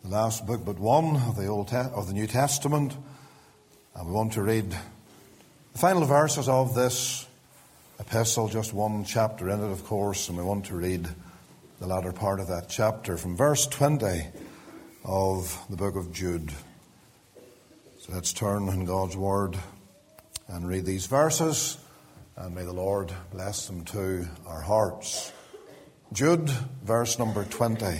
the last book but one of the New Testament, and we want to read the final verses of this epistle, just one chapter in it, of course, and we want to read the latter part of that chapter from verse 20 of the book of Jude. So let's turn in God's Word and read these verses, and may the Lord bless them to our hearts. Jude, verse number 20.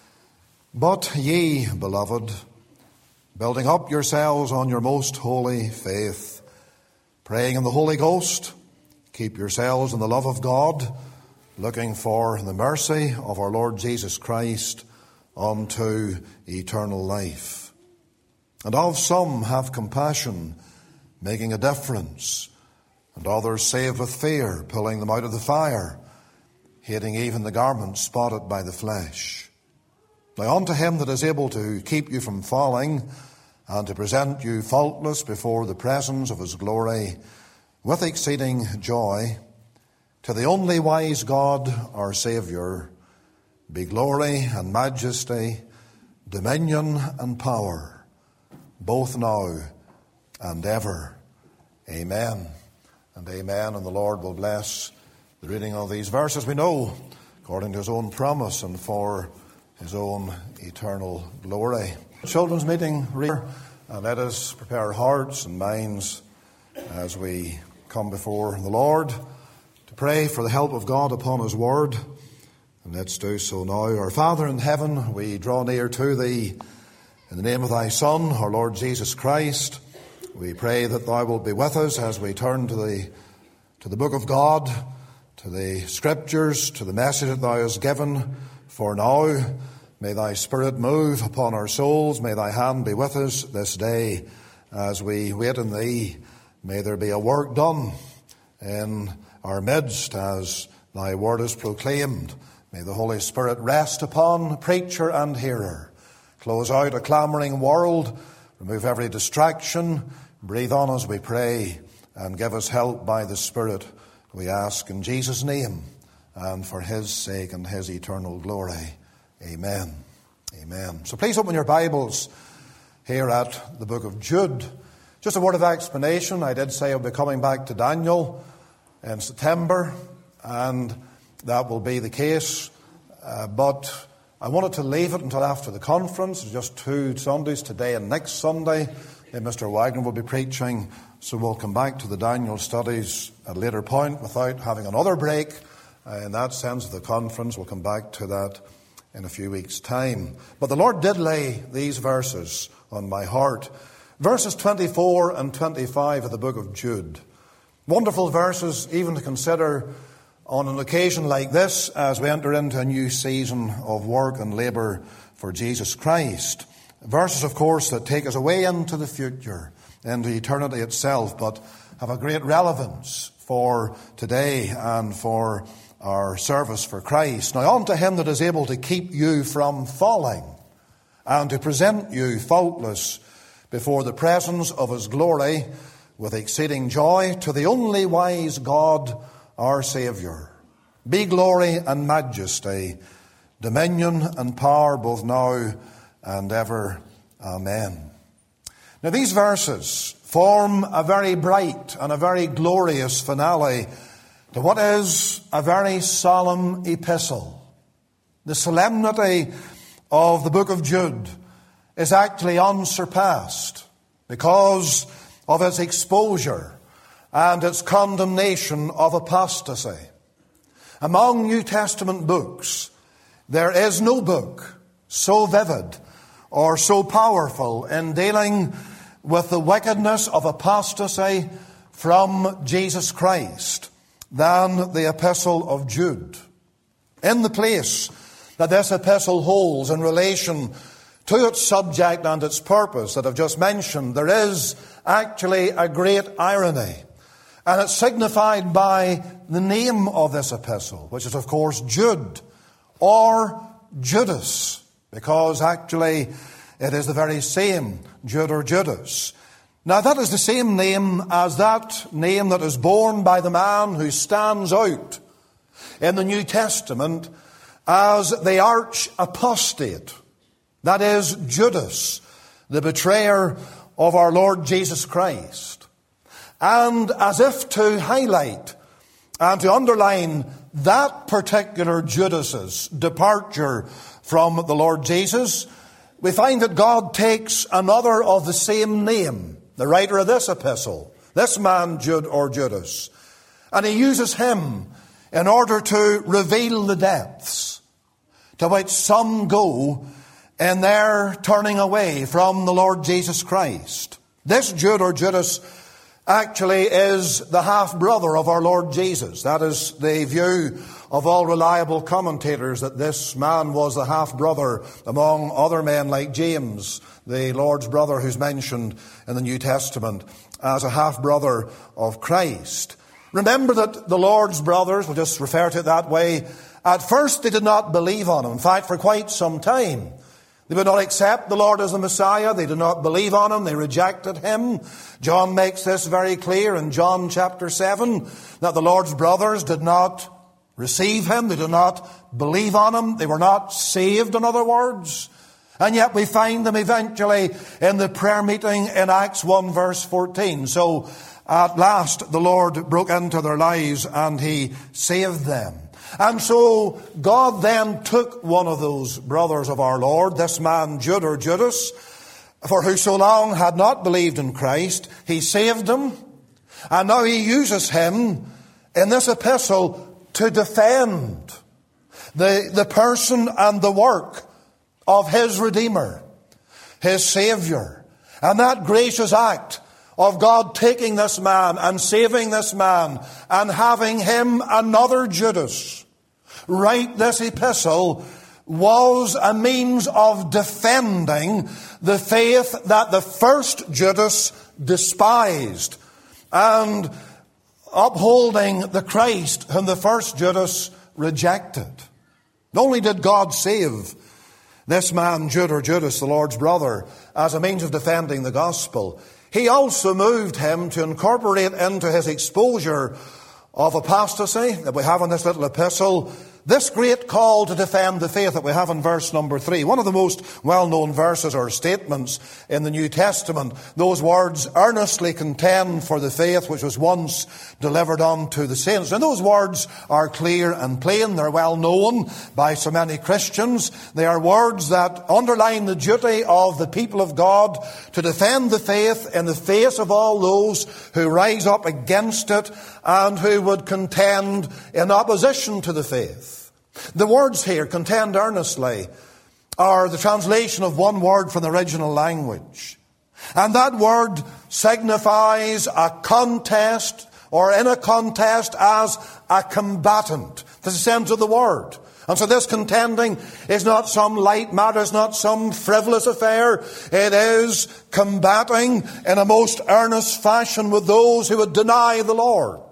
But ye, beloved, building up yourselves on your most holy faith, praying in the Holy Ghost, keep yourselves in the love of God, looking for the mercy of our Lord Jesus Christ unto eternal life. And of some have compassion, making a difference, and others save with fear, pulling them out of the fire, hating even the garment spotted by the flesh. Now unto him that is able to keep you from falling, and to present you faultless before the presence of his glory, with exceeding joy, to the only wise God, our Saviour, be glory and majesty, dominion and power, both now and ever. Amen and amen. And the Lord will bless the reading of these verses, we know, according to his own promise and for his own eternal glory. Children's meeting, and let us prepare our hearts and minds as we come before the Lord to pray for the help of God upon his word. And let's do so now. Our Father in heaven, we draw near to thee in the name of thy Son, our Lord Jesus Christ. We pray that thou wilt be with us as we turn to the book of God, to the Scriptures, to the message that thou hast given for now. May thy Spirit move upon our souls. May thy hand be with us this day as we wait in thee. May there be a work done in our midst as thy word is proclaimed. May the Holy Spirit rest upon preacher and hearer. Close out a clamouring world. Remove every distraction. Breathe on us, we pray, and give us help by the Spirit. We ask in Jesus' name and for his sake and his eternal glory. Amen. Amen. So please open your Bibles here at the book of Jude. Just a word of explanation. I did say I'll be coming back to Daniel in September, and that will be the case. But I wanted to leave it until after the conference. It's just 2 Sundays, today and next Sunday. Then Mr. Wagner will be preaching, so we'll come back to the Daniel studies at a later point without having another break. In that sense of the conference, we'll come back to that in a few weeks' time. But the Lord did lay these verses on my heart. Verses 24 and 25 of the book of Jude. Wonderful verses even to consider on an occasion like this as we enter into a new season of work and labour for Jesus Christ. Verses, of course, that take us away into the future, into eternity itself, but have a great relevance for today and for our service for Christ. Now unto him that is able to keep you from falling and to present you faultless before the presence of his glory with exceeding joy, to the only wise God, our Saviour, be glory and majesty, dominion and power both now and ever. Amen. Now these verses form a very bright and a very glorious finale to what is a very solemn epistle. The solemnity of the book of Jude is actually unsurpassed because of its exposure and its condemnation of apostasy. Among New Testament books, there is no book so vivid or so powerful in dealing with the wickedness of apostasy from Jesus Christ than the epistle of Jude. In the place that this epistle holds in relation to its subject and its purpose that I've just mentioned, there is actually a great irony. And it's signified by the name of this epistle, which is, of course, Jude, or Judas, because actually it is the very same, Jude or Judas. Now that is the same name as that name that is borne by the man who stands out in the New Testament as the arch apostate. That is Judas, the betrayer of our Lord Jesus Christ. And as if to highlight and to underline that particular Judas's departure from the Lord Jesus, we find that God takes another of the same name, the writer of this epistle, this man Jude or Judas, and he uses him in order to reveal the depths to which some go in their turning away from the Lord Jesus Christ. This Jude or Judas actually is the half-brother of our Lord Jesus. That is the view of all reliable commentators, that this man was the half-brother among other men like James, the Lord's brother who's mentioned in the New Testament as a half-brother of Christ. Remember that the Lord's brothers, we'll just refer to it that way, at first they did not believe on him. In fact, for quite some time, they would not accept the Lord as the Messiah. They did not believe on him. They rejected him. John makes this very clear in John chapter 7, that the Lord's brothers did not receive him. They did not believe on him. They were not saved, in other words. And yet we find them eventually in the prayer meeting in Acts 1 verse 14. So at last the Lord broke into their lives and he saved them. And so God then took one of those brothers of our Lord, this man Jude or Judas, for who so long had not believed in Christ. He saved him, and now he uses him in this epistle to defend the person and the work of his Redeemer, his Savior. And that gracious act of God taking this man and saving this man and having him, another Judas, write this epistle was a means of defending the faith that the first Judas despised and upholding the Christ whom the first Judas rejected. Not only did God save this man Jude or Judas, the Lord's brother, as a means of defending the gospel, he also moved him to incorporate into his exposure of apostasy that we have in this little epistle this great call to defend the faith that we have in verse number 3. One of the most well-known verses or statements in the New Testament. Those words, earnestly contend for the faith which was once delivered unto the saints. And those words are clear and plain. They're well known by so many Christians. They are words that underline the duty of the people of God to defend the faith in the face of all those who rise up against it and who would contend in opposition to the faith. The words here, contend earnestly, are the translation of one word from the original language. And that word signifies a contest, or in a contest as a combatant. That's the sense of the word. And so this contending is not some light matter, it's not some frivolous affair. It is combating in a most earnest fashion with those who would deny the Lord.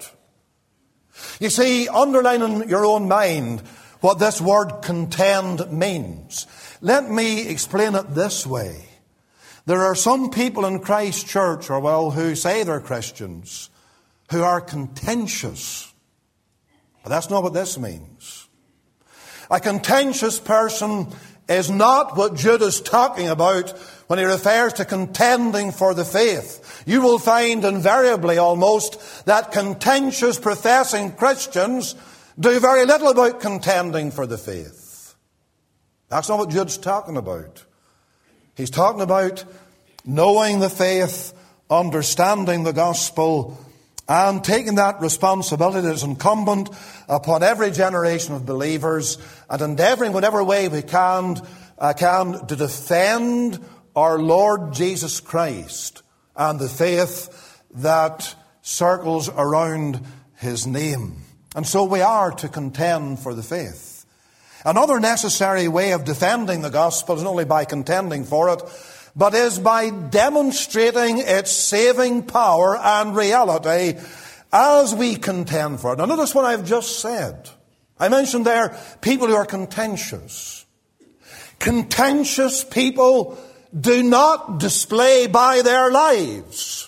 You see, underline in your own mind what this word contend means. Let me explain it this way. There are some people in Christ Church, who say they're Christians, who are contentious. But that's not what this means. A contentious person is not what Jude is talking about when he refers to contending for the faith. You will find invariably almost that contentious professing Christians do very little about contending for the faith. That's not what Jude's talking about. He's talking about knowing the faith, understanding the gospel, and taking that responsibility that is incumbent upon every generation of believers and endeavoring whatever way we can to defend our Lord Jesus Christ and the faith that circles around his name. And so we are to contend for the faith. Another necessary way of defending the gospel is not only by contending for it, but is by demonstrating its saving power and reality as we contend for it. Now notice what I've just said. I mentioned there people who are contentious. Contentious people do not display by their lives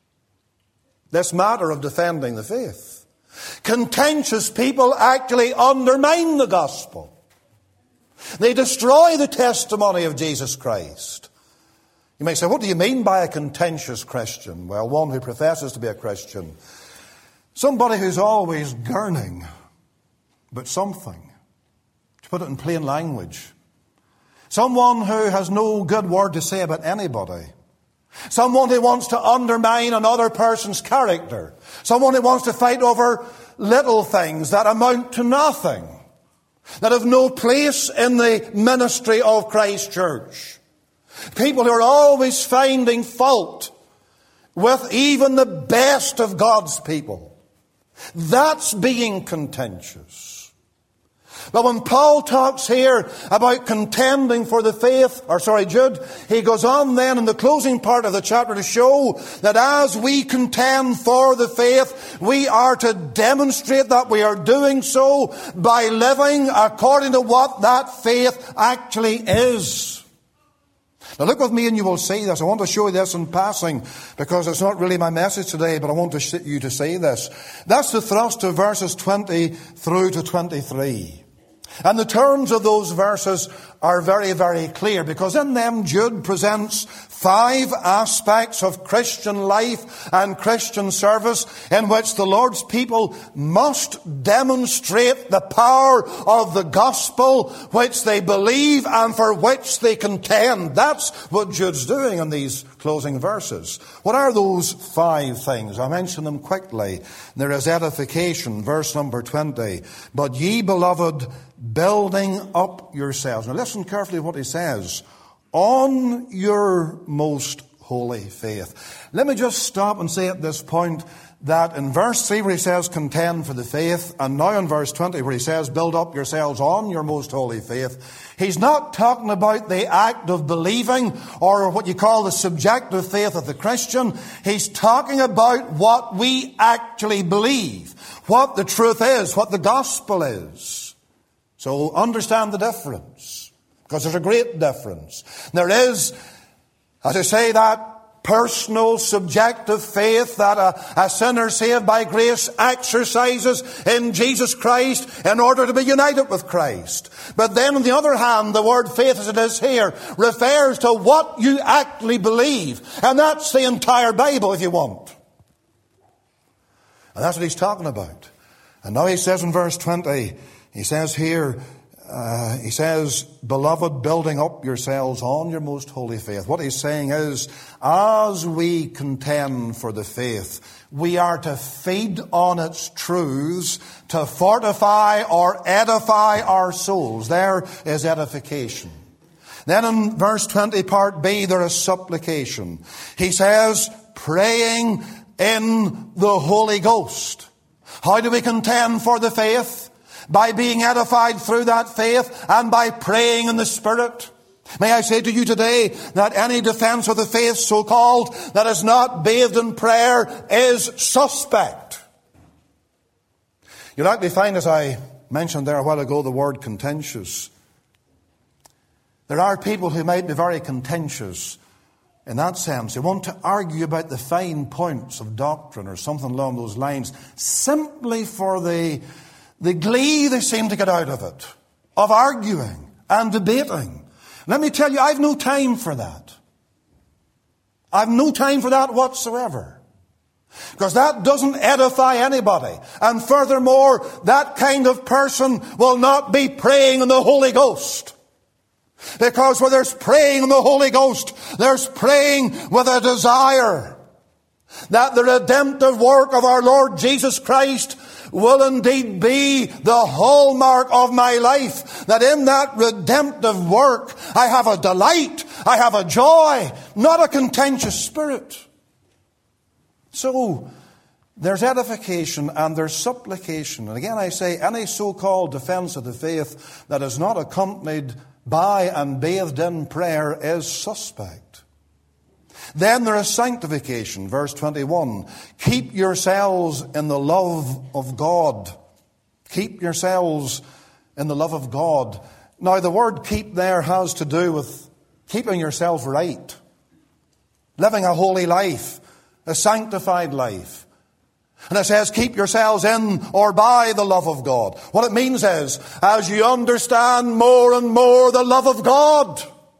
this matter of defending the faith. Contentious people actually undermine the gospel. They destroy the testimony of Jesus Christ. You may say, what do you mean by a contentious Christian? Well, one who professes to be a Christian. Somebody who's always gurning about something. To put it in plain language. Someone who has no good word to say about anybody. Someone who wants to undermine another person's character. Someone who wants to fight over little things that amount to nothing. That have no place in the ministry of Christ Church. People who are always finding fault with even the best of God's people. That's being contentious. But when Paul talks here about contending for the faith, Jude, he goes on then in the closing part of the chapter to show that as we contend for the faith, we are to demonstrate that we are doing so by living according to what that faith actually is. Now look with me and you will see this. I want to show you this in passing because it's not really my message today, but I want you to see this. That's the thrust of verses 20 through to 23. And the terms of those verses are very, very clear because in them Jude presents 5 aspects of Christian life and Christian service in which the Lord's people must demonstrate the power of the gospel which they believe and for which they contend. That's what Jude's doing in these closing verses. What are those 5 things? I mention them quickly. There is edification, verse number 20. But ye, beloved, building up yourselves. Now listen carefully to what he says. On your most holy faith. Let me just stop and say at this point that in verse 3 where he says contend for the faith, and now in verse 20 where he says build up yourselves on your most holy faith, he's not talking about the act of believing or what you call the subjective faith of the Christian. He's talking about what we actually believe, what the truth is, what the gospel is. So understand the difference, because there's a great difference. There is, as I say, that personal, subjective faith that a sinner saved by grace exercises in Jesus Christ in order to be united with Christ. But then on the other hand, the word faith as it is here refers to what you actually believe. And that's the entire Bible if you want. And that's what he's talking about. And now he says in verse 20, he says here, beloved, building up yourselves on your most holy faith. What he's saying is, as we contend for the faith, we are to feed on its truths, to fortify or edify our souls. There is edification. Then in verse 20, part B, there is supplication. He says, praying in the Holy Ghost. How do we contend for the faith? By being edified through that faith and by praying in the Spirit. May I say to you today that any defense of the faith, so-called, that is not bathed in prayer is suspect. You'll likely find, as I mentioned there a while ago, the word contentious. There are people who might be very contentious in that sense. They want to argue about the fine points of doctrine or something along those lines simply for the glee they seem to get out of it, of arguing and debating. Let me tell you, I've no time for that. I've no time for that whatsoever. Because that doesn't edify anybody. And furthermore, that kind of person will not be praying in the Holy Ghost. Because where there's praying in the Holy Ghost, there's praying with a desire that the redemptive work of our Lord Jesus Christ will indeed be the hallmark of my life. That in that redemptive work I have a delight, I have a joy, not a contentious spirit. So there's edification and there's supplication. And again I say, any so-called defense of the faith that is not accompanied by and bathed in prayer is suspect. Then there is sanctification, verse 21. Keep yourselves in the love of God. Keep yourselves in the love of God. Now the word keep there has to do with keeping yourself right. Living a holy life, a sanctified life. And it says, keep yourselves in or by the love of God. What it means is, as you understand more and more the love of God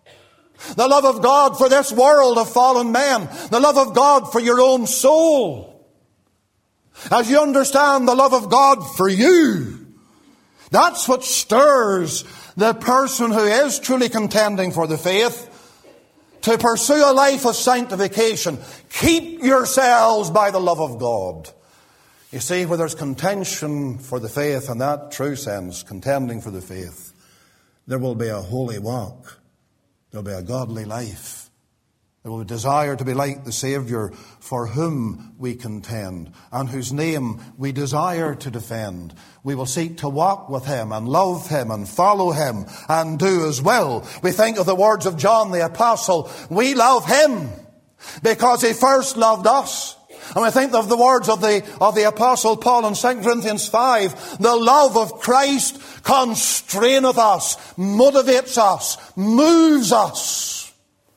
for this world of fallen men, the love of God for your own soul, as you understand the love of God for you, that's what stirs the person who is truly contending for the faith to pursue a life of sanctification. Keep yourselves by the love of God. You see, where there's contention for the faith, in that true sense, contending for the faith, there will be a holy walk. There will be a godly life. There will be a desire to be like the Saviour for whom we contend and whose name we desire to defend. We will seek to walk with Him and love Him and follow Him and do His will. We think of the words of John the Apostle. We love Him because He first loved us. And we think of the words of the Apostle Paul in 2 Corinthians 5. The love of Christ constraineth us, motivates us, moves us,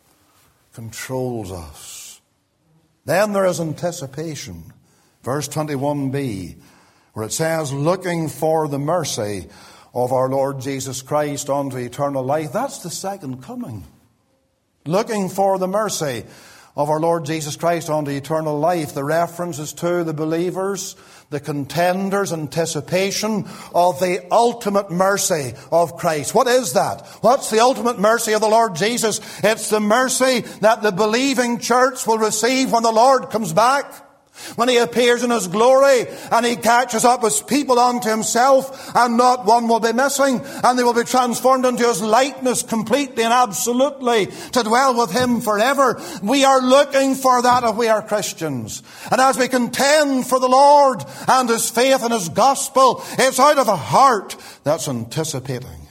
controls us. Then there is anticipation. Verse 21b, where it says, looking for the mercy of our Lord Jesus Christ unto eternal life. That's the second coming. Looking for the mercy of our Lord Jesus Christ unto eternal life. The reference is to the believers, the contenders' anticipation of the ultimate mercy of Christ. What is that? What's the ultimate mercy of the Lord Jesus? It's the mercy that the believing church will receive when the Lord comes back. When He appears in His glory and He catches up His people unto Himself, and not one will be missing, and they will be transformed into His likeness completely and absolutely to dwell with Him forever. We are looking for that if we are Christians. And as we contend for the Lord and His faith and His gospel, it's out of a heart that's anticipating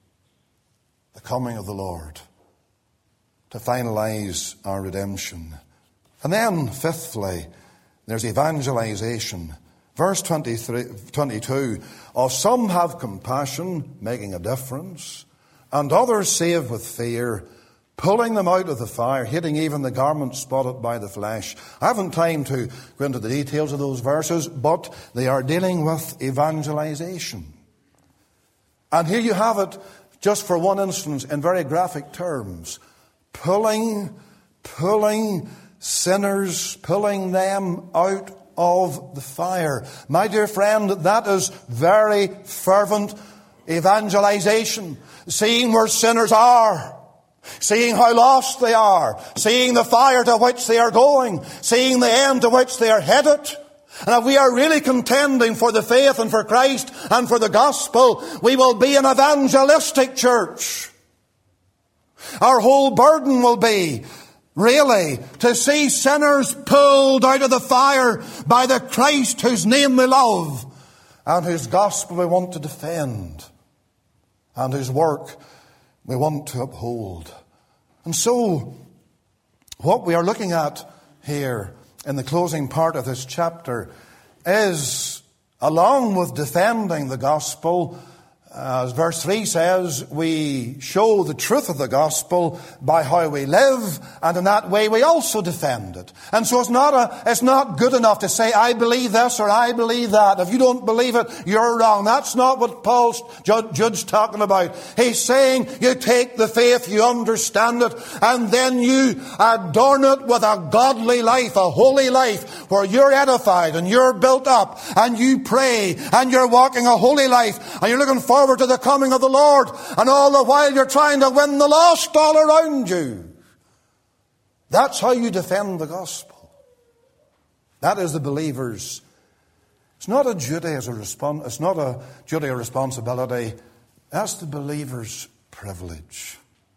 the coming of the Lord to finalize our redemption. And then, fifthly, there's evangelization. Verse 22, of some have compassion, making a difference, and others save with fear, pulling them out of the fire, hating even the garment spotted by the flesh. I haven't time to go into the details of those verses, but they are dealing with evangelization. And here you have it, just for one instance, in very graphic terms. Pulling sinners, pulling them out of the fire. My dear friend, that is very fervent evangelization. Seeing where sinners are, seeing how lost they are, seeing the fire to which they are going, seeing the end to which they are headed. And if we are really contending for the faith and for Christ and for the gospel, we will be an evangelistic church. Our whole burden will be really to see sinners pulled out of the fire by the Christ whose name we love and whose gospel we want to defend and whose work we want to uphold. And so, what we are looking at here in the closing part of this chapter is, along with defending the gospel, as verse 3 says, we show the truth of the gospel by how we live, and in that way we also defend it. And so it's not good enough to say, I believe this or I believe that. If you don't believe it, you're wrong. That's not what Paul's Jude's talking about. He's saying you take the faith, you understand it, and then you adorn it with a godly life, a holy life, where you're edified and you're built up and you pray and you're walking a holy life and you're looking forward to the coming of the Lord, and all the while you're trying to win the lost all around you. That's how you defend the gospel. That is the believer's. It's not a duty it's not a duty or responsibility. That's the believer's privilege.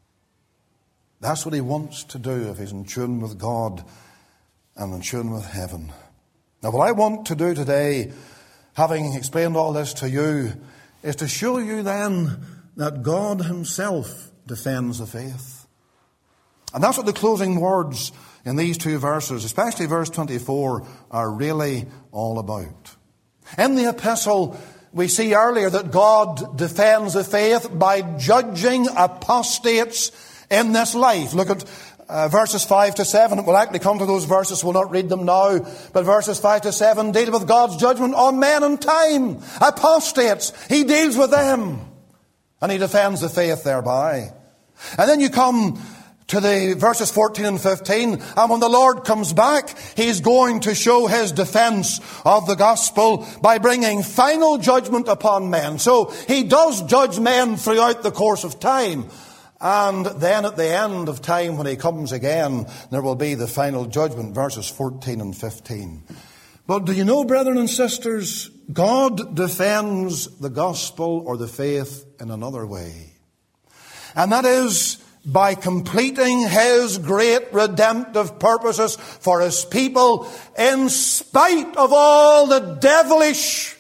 That's what he wants to do if he's in tune with God and in tune with heaven. Now, what I want to do today, having explained all this to you, is to show you then that God Himself defends the faith. And that's what the closing words in these two verses, especially verse 24, are really all about. In the epistle, we see earlier that God defends the faith by judging apostates in this life. Look at Verses 5 to 7, we'll actually come to those verses, we'll not read them now, but verses 5 to 7 deal with God's judgment on men and time. Apostates, He deals with them, and He defends the faith thereby. And then you come to the verses 14 and 15, and when the Lord comes back, He's going to show His defense of the gospel by bringing final judgment upon men. So He does judge men throughout the course of time. And then at the end of time, when He comes again, there will be the final judgment, verses 14 and 15. But do you know, brethren and sisters, God defends the gospel or the faith in another way. And that is by completing His great redemptive purposes for His people in spite of all the devilish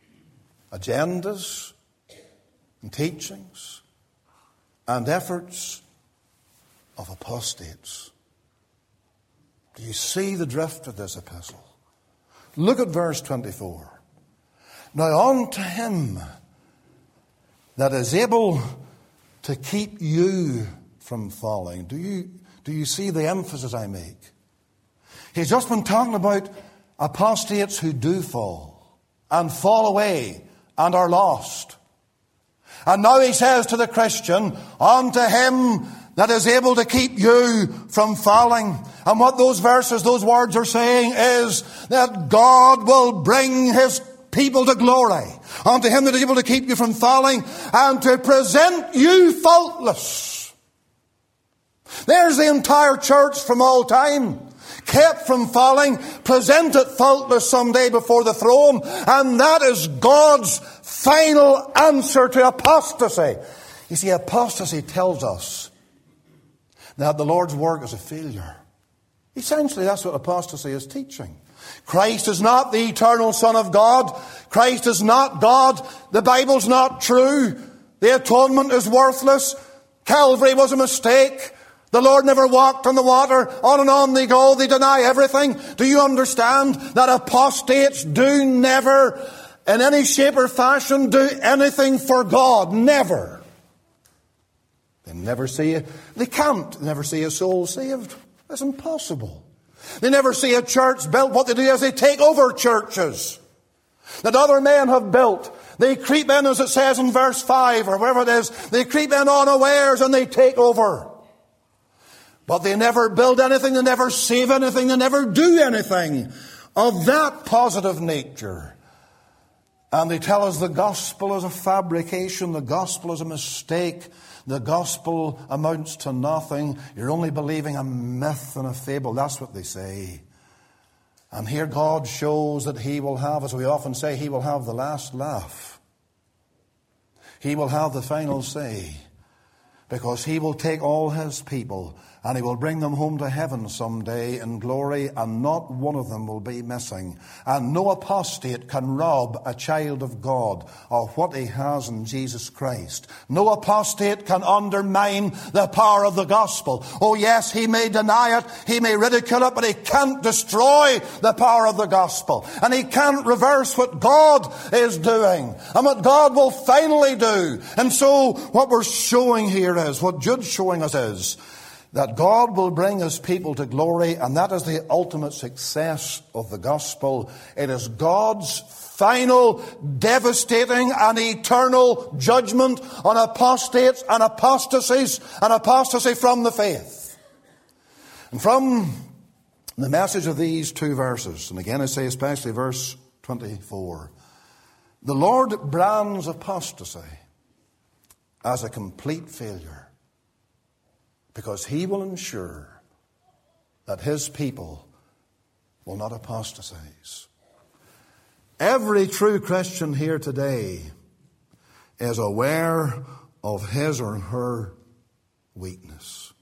agendas and teachings and efforts of apostates. Do you see the drift of this epistle? Look at verse 24. Now unto Him that is able to keep you from falling. Do you see the emphasis I make? He's just been talking about apostates who do fall and fall away and are lost. And now He says to the Christian, unto Him that is able to keep you from falling. And what those verses, those words are saying is that God will bring His people to glory. Unto Him that is able to keep you from falling and to present you faultless. There's the entire church from all time, kept from falling, presented faultless someday before the throne. And that is God's final answer to apostasy. You see, apostasy tells us that the Lord's work is a failure. Essentially, that's what apostasy is teaching. Christ is not the eternal Son of God. Christ is not God. The Bible's not true. The atonement is worthless. Calvary was a mistake. The Lord never walked on the water. On and on they go. They deny everything. Do you understand that apostates do never, in any shape or fashion, do anything for God? Never. They never see it. They can't never see a soul saved. That's impossible. They never see a church built. What they do is they take over churches that other men have built. They creep in, as it says in verse 5 or wherever it is. They creep in unawares and they take over. But they never build anything. They never save anything. They never do anything of that positive nature. And they tell us the gospel is a fabrication. The gospel is a mistake. The gospel amounts to nothing. You're only believing a myth and a fable. That's what they say. And here God shows that He will have, as we often say, He will have the last laugh. He will have the final say. Because He will take all His people and He will bring them home to heaven someday in glory, and not one of them will be missing. And no apostate can rob a child of God of what he has in Jesus Christ. No apostate can undermine the power of the gospel. Oh yes, he may deny it, he may ridicule it, but he can't destroy the power of the gospel. And he can't reverse what God is doing and what God will finally do. And so what we're showing here is, what Jude's showing us is, that God will bring His people to glory, and that is the ultimate success of the gospel. It is God's final, devastating and eternal judgment on apostates and apostasies and apostasy from the faith. And from the message of these two verses, and again I say especially verse 24, the Lord brands apostasy as a complete failure, because He will ensure that His people will not apostatize. Every true Christian here today is aware of his or her weakness.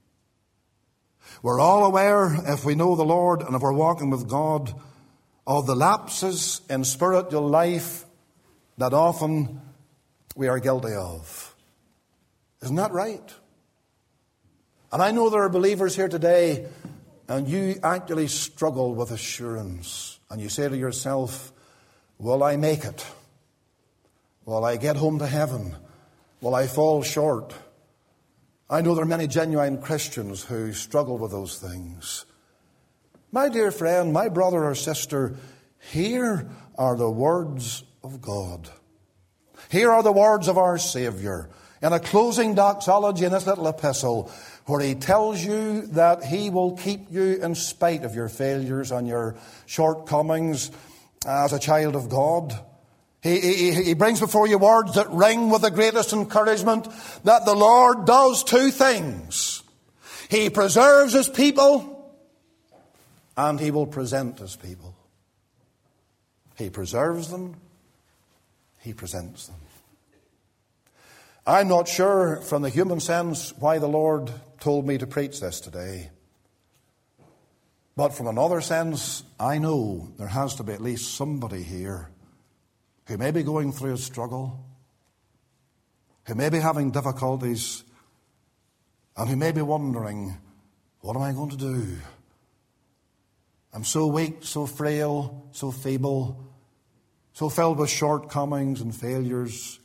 We're all aware, if we know the Lord and if we're walking with God, of the lapses in spiritual life that often we are guilty of. Isn't that right? And I know there are believers here today, and you actually struggle with assurance. And you say to yourself, will I make it? Will I get home to heaven? Will I fall short? I know there are many genuine Christians who struggle with those things. My dear friend, my brother or sister, here are the words of God. Here are the words of our Saviour in a closing doxology in this little epistle, where he tells you that he will keep you in spite of your failures and your shortcomings as a child of God. He brings before you words that ring with the greatest encouragement, that the Lord does two things. He preserves his people, and he will present his people. He preserves them, he presents them. I'm not sure from the human sense why the Lord told me to preach this today. But from another sense, I know there has to be at least somebody here who may be going through a struggle, who may be having difficulties, and who may be wondering, what am I going to do? I'm so weak, so frail, so feeble, so filled with shortcomings and failures.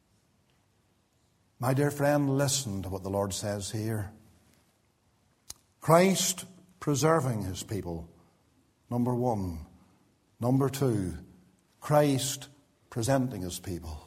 My dear friend, listen to what the Lord says here. Christ preserving his people, number one. Number two, Christ presenting his people.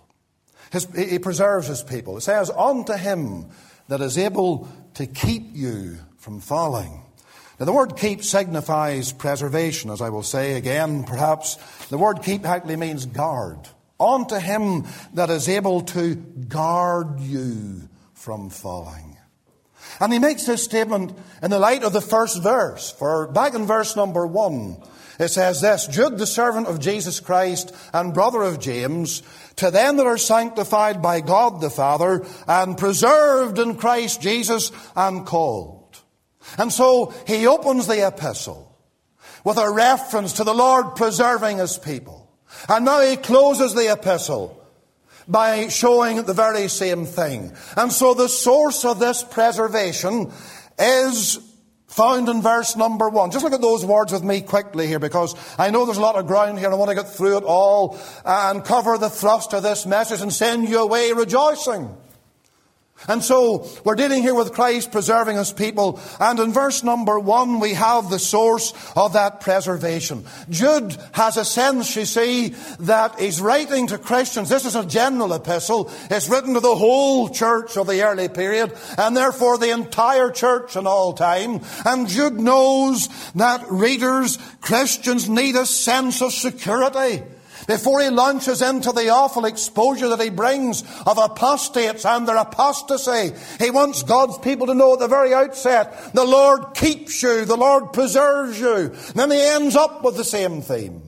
He preserves his people. It says, unto him that is able to keep you from falling. Now, the word keep signifies preservation, as I will say again, perhaps. The word keep actually means guard. Unto him that is able to guard you from falling. And he makes this statement in the light of the first verse. For back in verse number 1, it says this, Jude, the servant of Jesus Christ and brother of James, to them that are sanctified by God the Father and preserved in Christ Jesus and called. And so he opens the epistle with a reference to the Lord preserving his people. And now he closes the epistle by showing the very same thing. And so the source of this preservation is found in verse number 1. Just look at those words with me quickly here, because I know there's a lot of ground here and I want to get through it all and cover the thrust of this message and send you away rejoicing. And so we're dealing here with Christ preserving his people. And in verse number 1, we have the source of that preservation. Jude has a sense, you see, that he's writing to Christians. This is a general epistle. It's written to the whole church of the early period, and therefore the entire church in all time. And Jude knows that readers, Christians, need a sense of security. Before he launches into the awful exposure that he brings of apostates and their apostasy, he wants God's people to know at the very outset, the Lord keeps you, the Lord preserves you. And then he ends up with the same theme.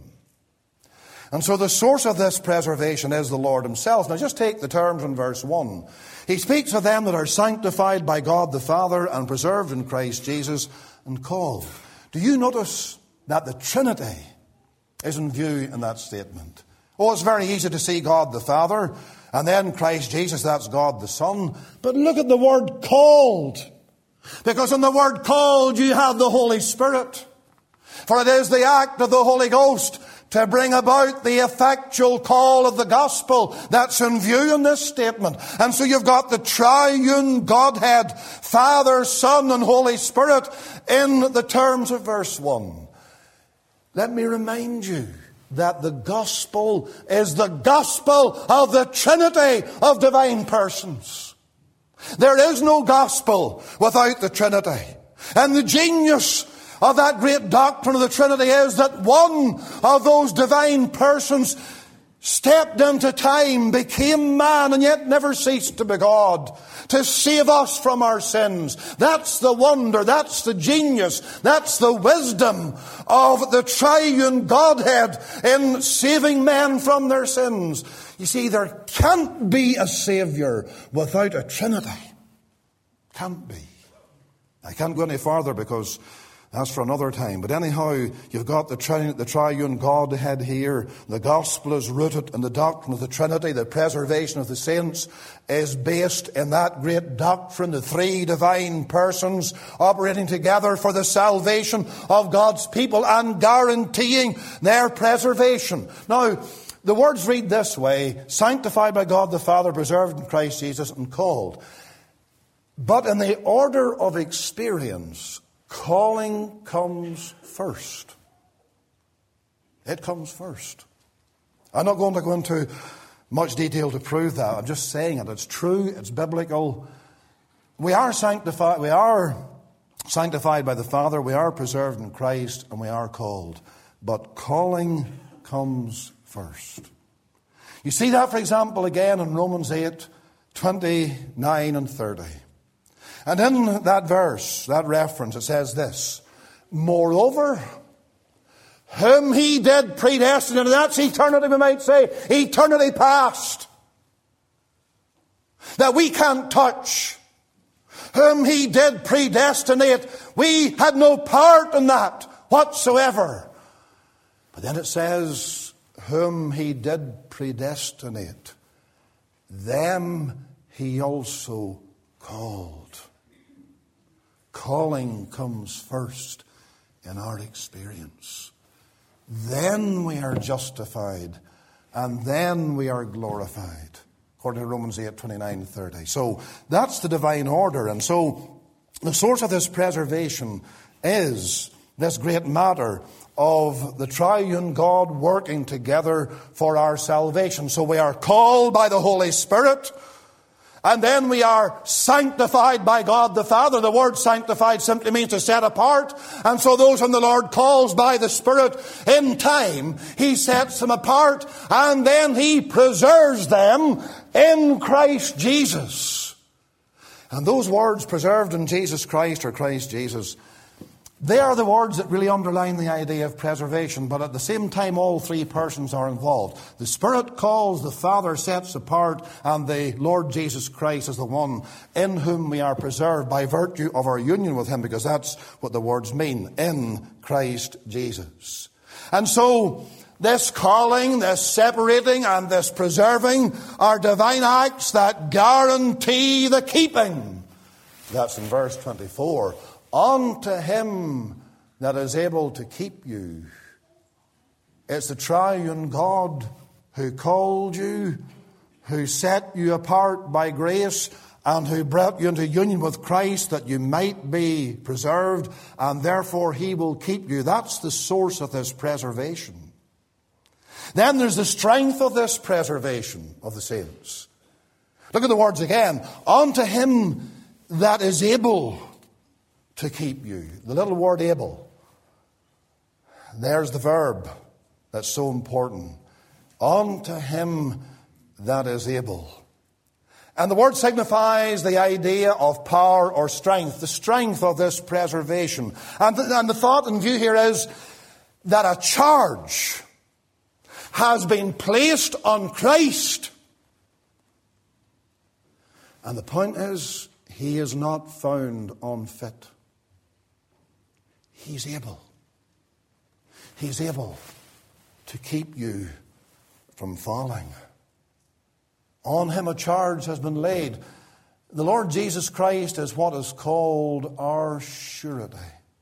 And so the source of this preservation is the Lord himself. Now just take the terms in verse 1. He speaks of them that are sanctified by God the Father and preserved in Christ Jesus and called. Do you notice that the Trinity is in view in that statement? Oh, it's very easy to see God the Father, and then Christ Jesus, that's God the Son. But look at the word called. Because in the word called you have the Holy Spirit. For it is the act of the Holy Ghost to bring about the effectual call of the gospel that's in view in this statement. And so you've got the triune Godhead, Father, Son, and Holy Spirit in the terms of verse 1. Let me remind you that the gospel is the gospel of the Trinity of divine persons. There is no gospel without the Trinity. And the genius of that great doctrine of the Trinity is that one of those divine persons stepped into time, became man, and yet never ceased to be God, to save us from our sins. That's the wonder, that's the genius, that's the wisdom of the triune Godhead in saving men from their sins. You see, there can't be a Saviour without a Trinity. Can't be. I can't go any farther because that's for another time. But anyhow, you've got the triune Godhead here. The gospel is rooted in the doctrine of the Trinity. The preservation of the saints is based in that great doctrine. The three divine persons operating together for the salvation of God's people and guaranteeing their preservation. Now, the words read this way: sanctified by God the Father, preserved in Christ Jesus, and called. But in the order of experience, calling comes first. It comes first. I'm not going to go into much detail to prove that. I'm just saying it. It's true. It's biblical. We are sanctified. We are sanctified by the Father. We are preserved in Christ, and we are called. But calling comes first. You see that, for example, again in Romans 8:29 and 30. And in that verse, that reference, it says this: moreover, whom he did predestine, and that's eternity, we might say, eternity past, that we can't touch. Whom he did predestinate, we had no part in that whatsoever. But then it says, whom he did predestinate, them he also called. Calling comes first in our experience. Then we are justified, and then we are glorified, according to Romans 8:29-30. So that's the divine order. And so the source of this preservation is this great matter of the triune God working together for our salvation. So we are called by the Holy Spirit, and then we are sanctified by God the Father. The word sanctified simply means to set apart. And so those whom the Lord calls by the Spirit in time, he sets them apart, and then he preserves them in Christ Jesus. And those words, preserved in Jesus Christ or Christ Jesus, they are the words that really underline the idea of preservation, but at the same time all three persons are involved. The Spirit calls, the Father sets apart, and the Lord Jesus Christ is the one in whom we are preserved by virtue of our union with him, because that's what the words mean, in Christ Jesus. And so this calling, this separating, and this preserving are divine acts that guarantee the keeping. That's in verse 24. Unto him that is able to keep you. It's the triune God who called you, who set you apart by grace, and who brought you into union with Christ that you might be preserved, and therefore he will keep you. That's the source of this preservation. Then there's the strength of this preservation of the saints. Look at the words again. Unto him that is able to keep you. The little word able. There's the verb that's so important. Unto him that is able. And the word signifies the idea of power or strength, the strength of this preservation. And the thought in view here is that a charge has been placed on Christ. And the point is, he is not found unfit. He's able. He's able to keep you from falling. On him a charge has been laid. The Lord Jesus Christ is what is called our surety.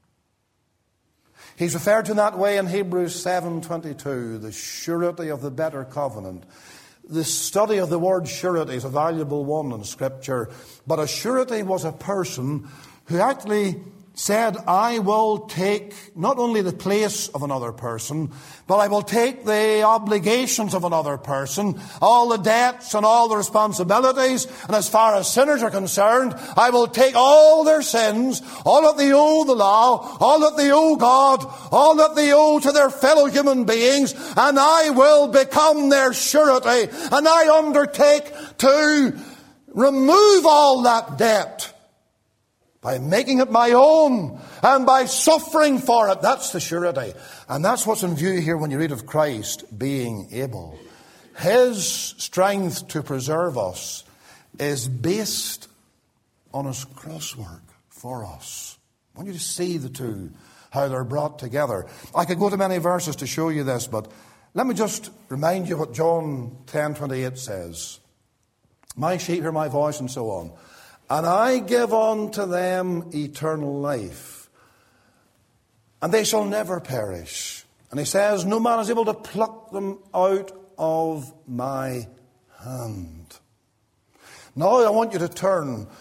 He's referred to in that way in Hebrews 7:22, the surety of the better covenant. The study of the word surety is a valuable one in Scripture. But a surety was a person who actually said, I will take not only the place of another person, but I will take the obligations of another person, all the debts and all the responsibilities, and as far as sinners are concerned, I will take all their sins, all that they owe the law, all that they owe God, all that they owe to their fellow human beings, and I will become their surety, and I undertake to remove all that debt by making it my own and by suffering for it. That's the surety. And that's what's in view here when you read of Christ being able. His strength to preserve us is based on his cross work for us. I want you to see the two, how they're brought together. I could go to many verses to show you this, but let me just remind you what John 10:28 says. My sheep hear my voice, and so on. And I give unto them eternal life, and they shall never perish. And he says, no man is able to pluck them out of my hand. Now I want you to turn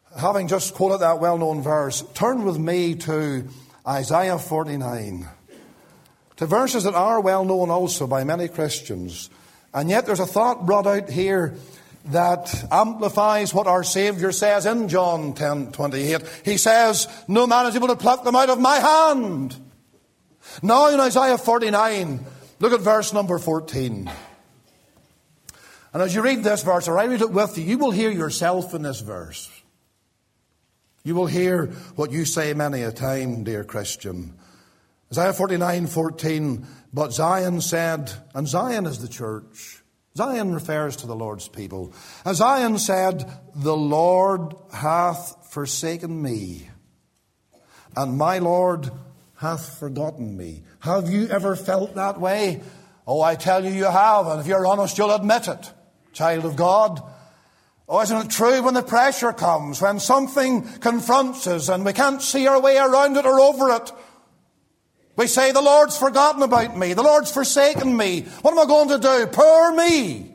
having just quoted that well-known verse, turn with me to Isaiah 49. To verses that are well-known also by many Christians. And yet there's a thought brought out here that amplifies what our Saviour says in John 10:28. He says, no man is able to pluck them out of my hand. Now in Isaiah 49, look at verse number 14. And as you read this verse, or I read it with you, you will hear yourself in this verse. You will hear what you say many a time, dear Christian. Isaiah 49:14, but Zion said, and Zion is the church. Zion refers to the Lord's people. And Zion said, the Lord hath forsaken me, and my Lord hath forgotten me. Have you ever felt that way? Oh, I tell you, you have. And if you're honest, you'll admit it, child of God. Oh, isn't it true when the pressure comes, when something confronts us and we can't see our way around it or over it? We say, the Lord's forgotten about me. The Lord's forsaken me. What am I going to do? Poor me.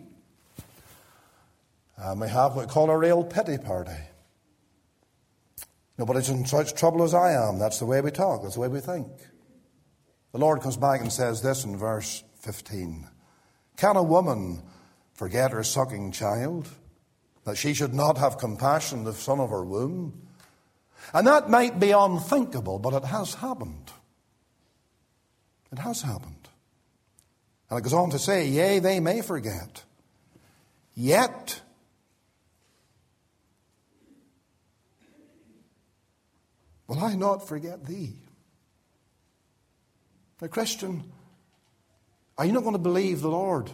And we have what we call a real pity party. Nobody's in such trouble as I am. That's the way we talk. That's the way we think. The Lord comes back and says this in verse 15. Can a woman forget her sucking child, that she should not have compassion on the son of her womb? And that might be unthinkable, but it has happened. It has happened. And it goes on to say, yea, they may forget, yet will I not forget thee? Now, Christian, are you not going to believe the Lord?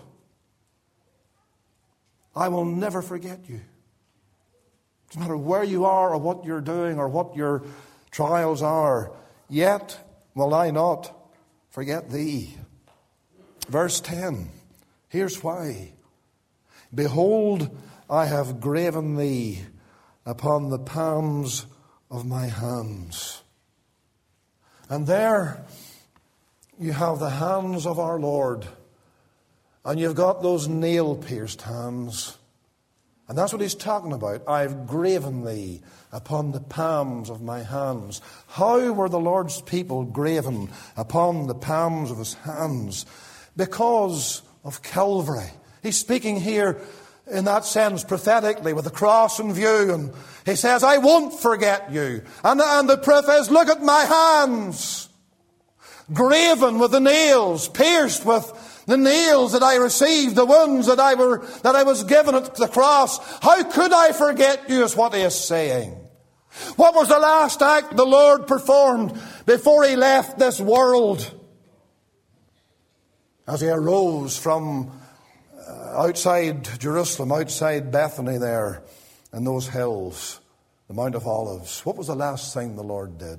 I will never forget you. It doesn't matter where you are or what you're doing or what your trials are. Yet will I not forget thee. Verse 10. Here's why. Behold, I have graven thee upon the palms of my hands. And there you have the hands of our Lord. And you've got those nail-pierced hands. And that's what he's talking about. I've graven thee upon the palms of my hands. How were the Lord's people graven upon the palms of his hands? Because of Calvary. He's speaking here in that sense prophetically with the cross in view. And he says, I won't forget you. And the proof is, look at my hands. Graven with the nails, pierced with the nails that I received, the wounds that I was given at the cross. How could I forget you, is what he is saying. What was the last act the Lord performed before he left this world? As he arose from outside Jerusalem, outside Bethany there, in those hills, the Mount of Olives. What was the last thing the Lord did?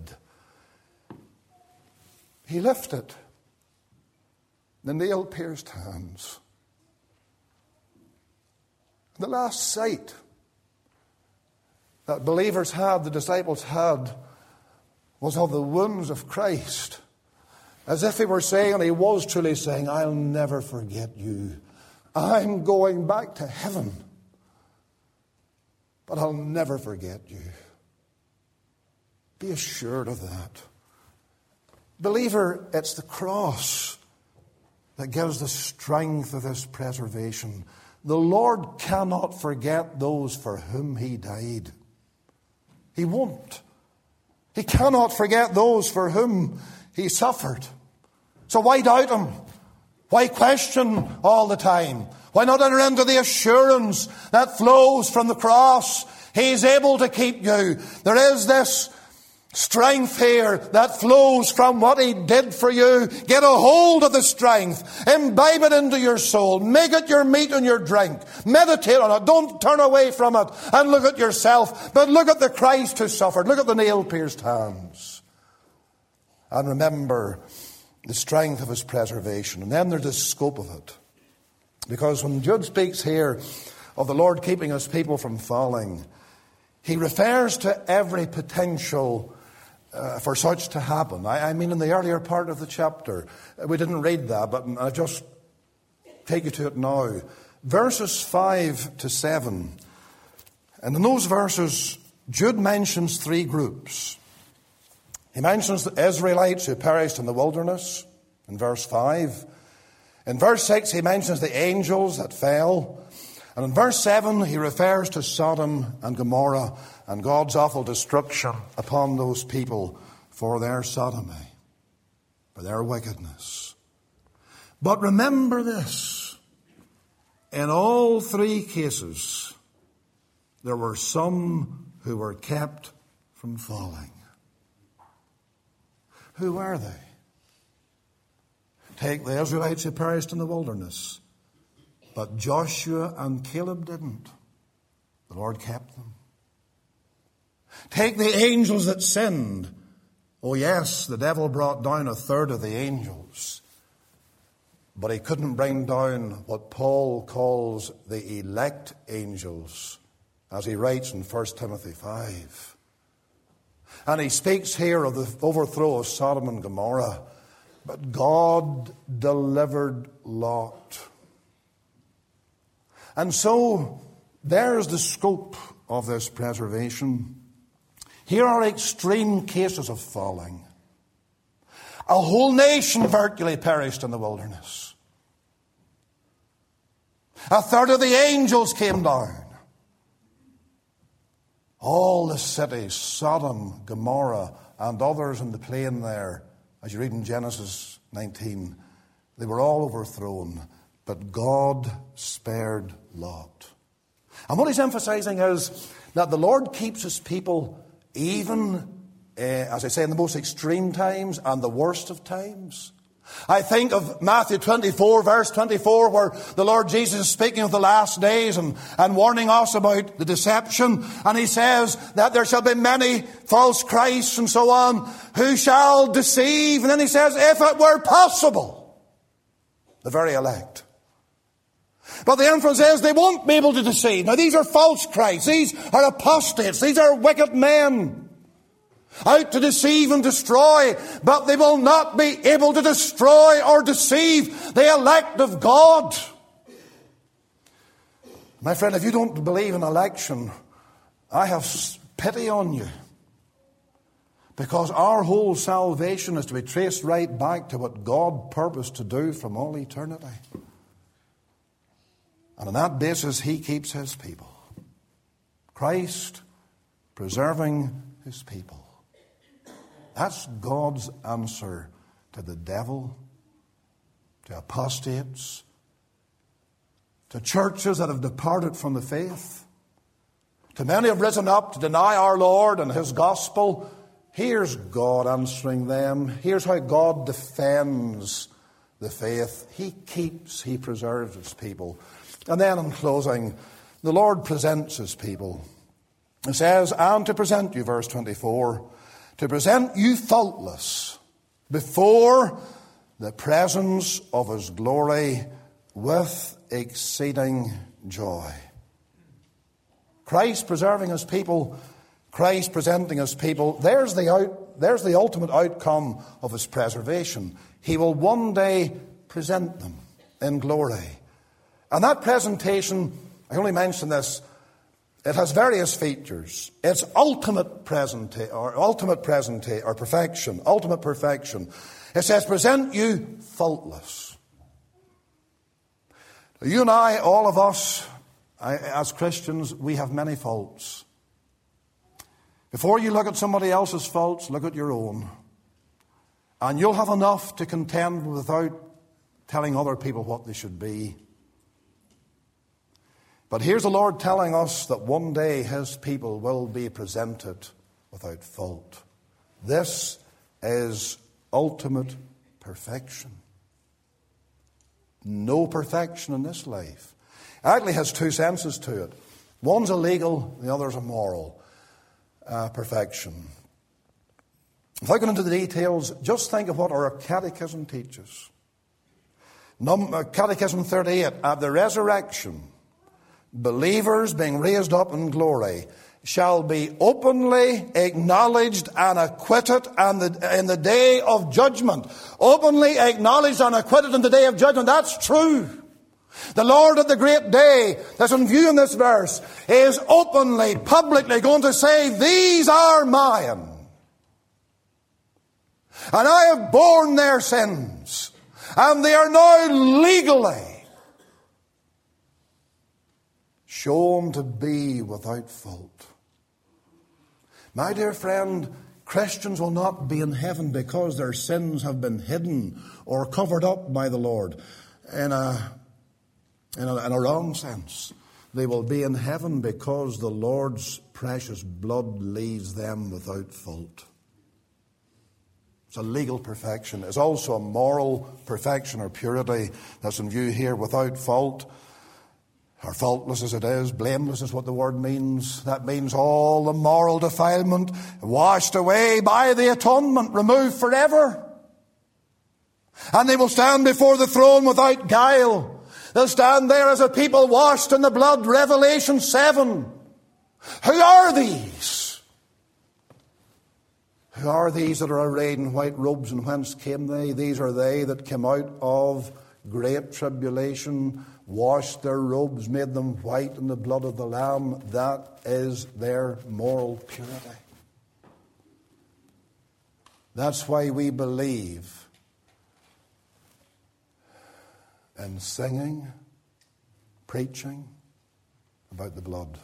He lifted the nail-pierced hands. The last sight that believers had, the disciples had, was of the wounds of Christ. As if he were saying, and he was truly saying, I'll never forget you. I'm going back to heaven, but I'll never forget you. Be assured of that. Believer, it's the cross that gives the strength of this preservation. The Lord cannot forget those for whom he died. He won't. He cannot forget those for whom he suffered. So why doubt him? Why question all the time? Why not enter into the assurance that flows from the cross? He's able to keep you. There is this strength here that flows from what he did for you. Get a hold of the strength. Imbibe it into your soul. Make it your meat and your drink. Meditate on it. Don't turn away from it and look at yourself, but look at the Christ who suffered. Look at the nail-pierced hands. And remember the strength of his preservation. And then there's the scope of it. Because when Jude speaks here of the Lord keeping his people from falling, he refers to every potential for such to happen. I mean, in the earlier part of the chapter, we didn't read that, but I'll just take you to it now. Verses 5 to 7. And in those verses, Jude mentions three groups. He mentions the Israelites who perished in the wilderness in verse 5. In verse 6, he mentions the angels that fell. And in verse 7, he refers to Sodom and Gomorrah and God's awful destruction upon those people for their sodomy, for their wickedness. But remember this. In all three cases, there were some who were kept from falling. Who were they? Take the Israelites who perished in the wilderness. But Joshua and Caleb didn't. The Lord kept them. Take the angels that sinned. Oh yes, the devil brought down a third of the angels. But he couldn't bring down what Paul calls the elect angels, as he writes in 1 Timothy 5. And he speaks here of the overthrow of Sodom and Gomorrah. But God delivered Lot. And so, there's the scope of this preservation. Here are extreme cases of falling. A whole nation virtually perished in the wilderness. A third of the angels came down. All the cities, Sodom, Gomorrah, and others in the plain there, as you read in Genesis 19, they were all overthrown. But God spared Lot. And what he's emphasizing is that the Lord keeps his people even, as I say, in the most extreme times and the worst of times. I think of Matthew 24, verse 24, where the Lord Jesus is speaking of the last days and warning us about the deception. And he says that there shall be many false Christs and so on who shall deceive. And then he says, if it were possible, the very elect. But the inference is they won't be able to deceive. Now these are false Christs. These are apostates. These are wicked men out to deceive and destroy. But they will not be able to destroy or deceive the elect of God. My friend, if you don't believe in election, I have pity on you. Because our whole salvation is to be traced right back to what God purposed to do from all eternity. And on that basis, he keeps his people. Christ preserving his people. That's God's answer to the devil, to apostates, to churches that have departed from the faith, to many who have risen up to deny our Lord and his gospel. Here's God answering them. Here's how God defends the faith. He keeps, he preserves his people. And then in closing, the Lord presents his people. It says, and to present you, verse 24, to present you faultless before the presence of his glory with exceeding joy. Christ preserving his people, Christ presenting his people, there's the ultimate outcome of his preservation. He will one day present them in glory. And that presentation, I only mention this, it has various features. It's ultimate perfection. It says, present you faultless. You and I, all of us, as Christians, we have many faults. Before you look at somebody else's faults, look at your own. And you'll have enough to contend without telling other people what they should be. But here's the Lord telling us that one day his people will be presented without fault. This is ultimate perfection. No perfection in this life. It actually has two senses to it. One's a legal, the other's a moral perfection. Without going into the details, just think of what our catechism teaches. Catechism 38, at the resurrection, believers being raised up in glory shall be openly acknowledged and acquitted in the day of judgment. Openly acknowledged and acquitted in the day of judgment. That's true. The Lord at the great day that's in view in this verse is openly, publicly going to say, these are mine. And I have borne their sins. And they are now legally shown to be without fault. My dear friend, Christians will not be in heaven because their sins have been hidden or covered up by the Lord in a wrong sense. They will be in heaven because the Lord's precious blood leaves them without fault. It's a legal perfection. It's also a moral perfection or purity that's in view here, without fault. Or faultless as it is, blameless is what the word means. That means all the moral defilement washed away by the atonement, removed forever. And they will stand before the throne without guile. They'll stand there as a people washed in the blood. Revelation 7. Who are these? Who are these that are arrayed in white robes, and whence came they? These are they that came out of great tribulation, washed their robes, made them white in the blood of the Lamb. That is their moral purity. That's why we believe in singing, preaching about the blood.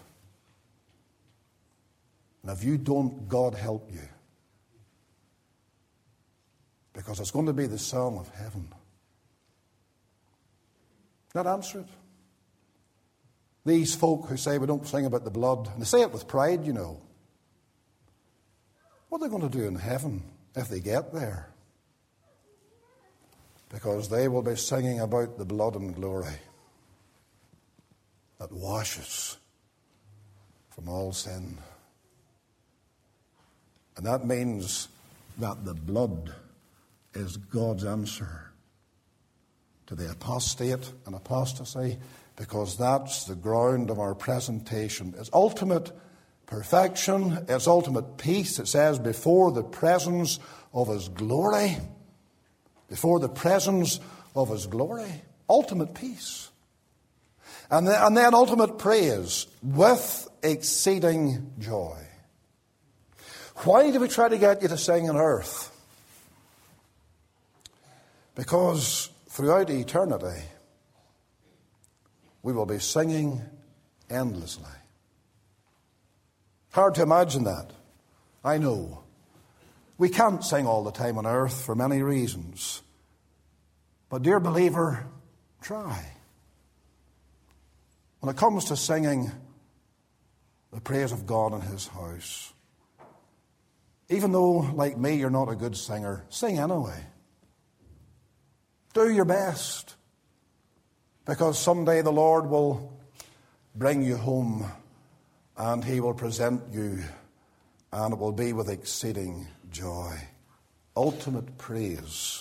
And if you don't, God help you. Because it's going to be the song of heaven. Not answer it. These folk who say we don't sing about the blood, and they say it with pride, you know. What are they going to do in heaven if they get there? Because they will be singing about the blood and glory that washes from all sin. And that means that the blood is God's answer to the apostate and apostasy, because that's the ground of our presentation. It's ultimate perfection, it's ultimate peace. It says, before the presence of His glory. Before the presence of His glory. Ultimate peace. And then ultimate praise with exceeding joy. Why do we try to get you to sing on earth? Because throughout eternity, we will be singing endlessly. Hard to imagine that. I know. We can't sing all the time on earth for many reasons. But dear believer, try. When it comes to singing the praise of God in His house, even though, like me, you're not a good singer, sing anyway. Do your best. Because someday the Lord will bring you home and He will present you, and it will be with exceeding joy. Ultimate praise.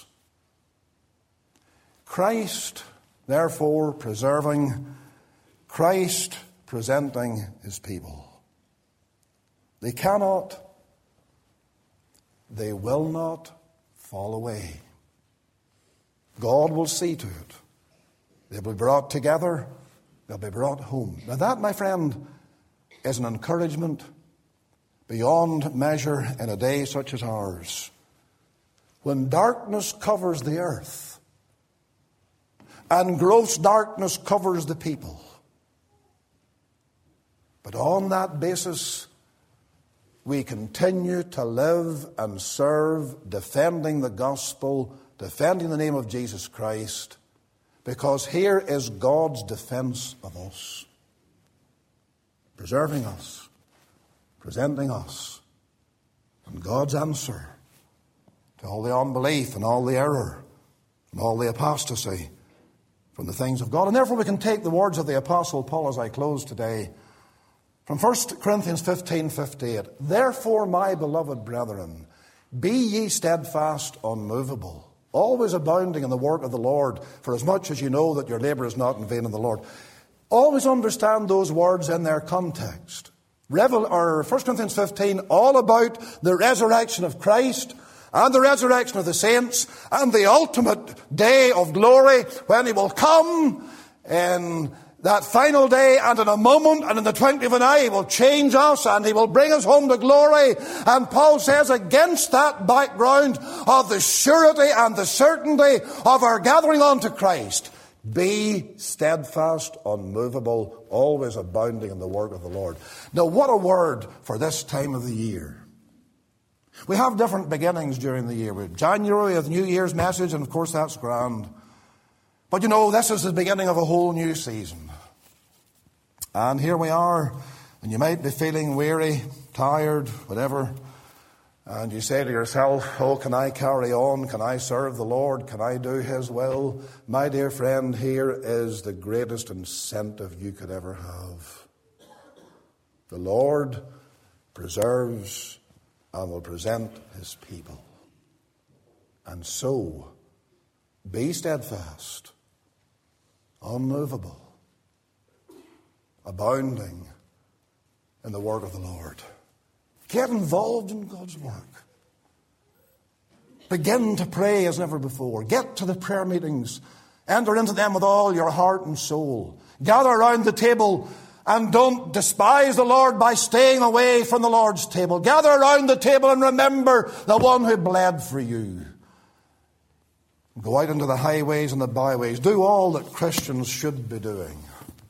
Christ, therefore, preserving, Christ presenting His people. They cannot, they will not fall away. God will see to it. They'll be brought together. They'll be brought home. Now that, my friend, is an encouragement beyond measure in a day such as ours. When darkness covers the earth and gross darkness covers the people. But on that basis, we continue to live and serve, defending the gospel, defending the name of Jesus Christ, because here is God's defense of us, preserving us, presenting us, and God's answer to all the unbelief and all the error and all the apostasy from the things of God. And therefore we can take the words of the Apostle Paul as I close today from 1 Corinthians 15:58. Therefore, my beloved brethren, be ye steadfast, unmovable, always abounding in the work of the Lord, for as much as you know that your labor is not in vain in the Lord. Always understand those words in their context. 1 Corinthians 15, all about the resurrection of Christ and the resurrection of the saints and the ultimate day of glory when He will come in that final day and in a moment and in the twinkling of an eye. He will change us and He will bring us home to glory. And Paul says, against that background of the surety and the certainty of our gathering unto Christ, be steadfast, unmovable, always abounding in the work of the Lord. Now, what a word for this time of the year. We have different beginnings during the year. We have January with New Year's message, and of course that's grand. But you know, this is the beginning of a whole new season. And here we are, and you might be feeling weary, tired, whatever. And you say to yourself, oh, can I carry on? Can I serve the Lord? Can I do His will? My dear friend, here is the greatest incentive you could ever have. The Lord preserves and will present His people. And so, be steadfast, unmovable, abounding in the work of the Lord. Get involved in God's work. Begin to pray as never before. Get to the prayer meetings. Enter into them with all your heart and soul. Gather around the table and don't despise the Lord by staying away from the Lord's table. Gather around the table and remember the one who bled for you. Go out into the highways and the byways. Do all that Christians should be doing.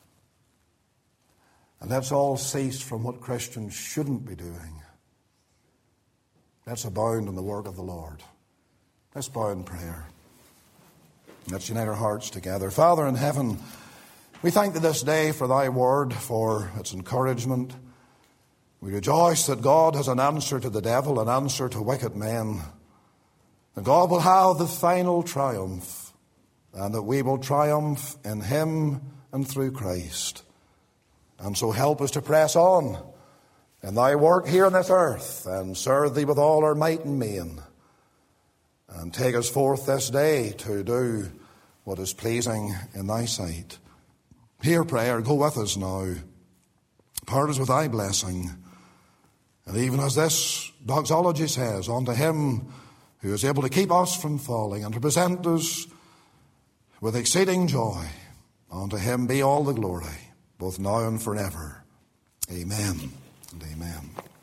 And let's all cease from what Christians shouldn't be doing. Let's abound in the work of the Lord. Let's bow in prayer. Let's unite our hearts together. Father in heaven, we thank Thee this day for Thy word, for its encouragement. We rejoice that God has an answer to the devil, an answer to wicked men. That God will have the final triumph, and that we will triumph in Him and through Christ. And so help us to press on in Thy work here on this earth and serve Thee with all our might and main. And take us forth this day to do what is pleasing in Thy sight. Hear prayer, go with us now. Part us with Thy blessing. And even as this doxology says, unto Him who is able to keep us from falling and to present us with exceeding joy, unto Him be all the glory, both now and forever. Amen and amen.